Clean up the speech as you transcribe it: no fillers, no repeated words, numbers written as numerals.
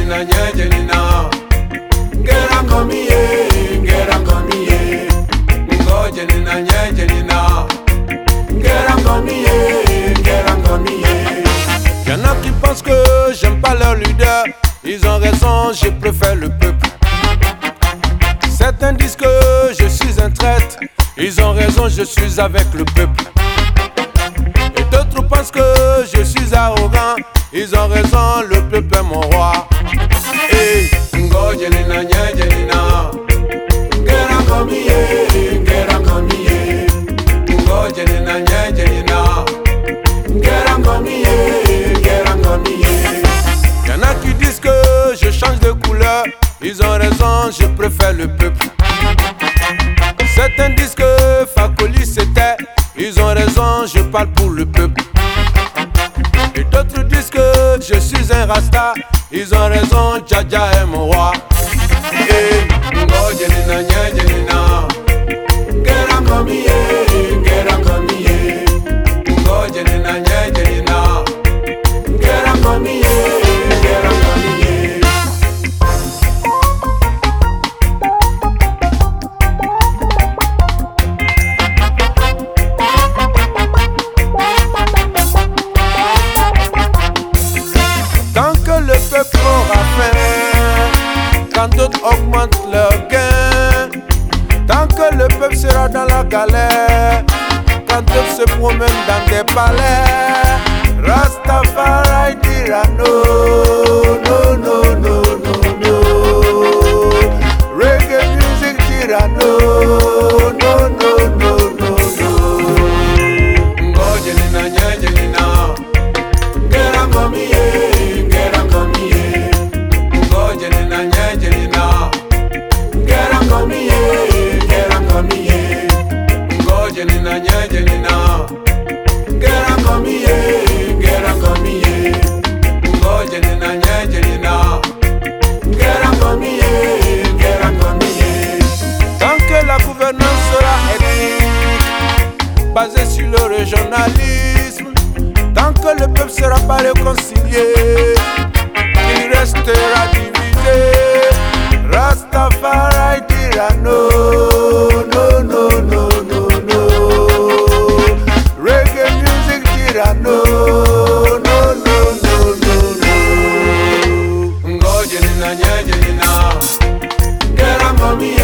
Nyenyenina, nyenyenina. Ngerangomiye, ngerangomiye. Ngojenina, nyenyenina. Ngerangomiye, ngerangomiye. Y'en a qui pensent que j'aime pas leur leader. Ils ont raison, je préfère le peuple. Certains disent que je suis un traître. Ils ont raison, je suis avec le peuple. Et d'autres pensent que je suis arrogant. Ils ont raison, le peuple est mon roi. Hey, ngojenina, nyenyenina. Ngerangomiye, ngerangomiye. Ngojenina, nyenyenina. Ngerangomiye, ngerangomiye. Y'en a qui disent que je change de couleur. Ils ont raison, je préfère le peuple. Certains disent que Fakoli c'était. Ils ont raison, je parle pour le peuple. Et d'autres disent que je suis un rasta. Ils ont raison, Dja est mon roi. Hey, ngojenina, nyenyenina. Ngerangomiye, ngerangomiye. Ngojenina, nyenyenina. Ngerangomiye, ngerangomiye. Tant que le peuple aura faim, quand d'autres augmentent leurs gains, tant que le peuple sera dans la galère, quand d'autres se promènent dans des palais, Rastafari dira no, no, no, no, no, no. Reggae music dira no, no, no, no, no, no. Ngojenina, nyenyenina. Ngerangomiye, ngerangomiye. Ngojenina, nyenyenina. Ngerangomiye, ngerangomiye. Ngojenina, nyenyenina. Ngerangomiye, ngerangomiye. Ngojenina, nyenyenina. Ngerangomiye, ngerangomiye. Tant que la gouvernance sera ethnique, basée sur le régionalisme, tant que le peuple sera pas réconcilié, il restera divisé. Rastafari dira no, no, no, no, no, no. Reggae music dira no, no, no, no, no, no. Ngojenina, nyenyenina. Ngerangomiye.